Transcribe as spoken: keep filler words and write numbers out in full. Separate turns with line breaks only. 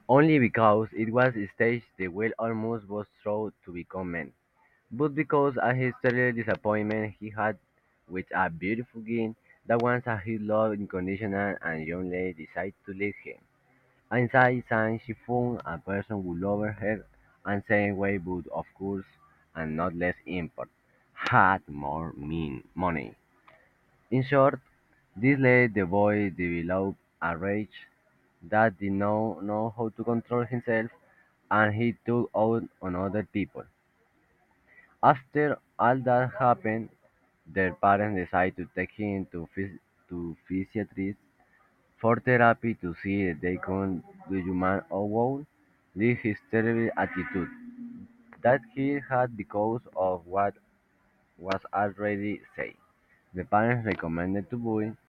only because it was staged the way almost was thought to become man, but because of his terrible disappointment he had with a beautiful girl that once he loved unconditional and young lady decided to leave him. Inside time she found a person who loved her and same way but of course and not less important had more mean money. In short, this led the boy develop a rage that did not know how to control himself and he took out on other people. After all that happened, their parents decided to take him to phys- to physiatrist for therapy to see if they could human about his terrible attitude that he had because of what was already said. The parents recommended to boy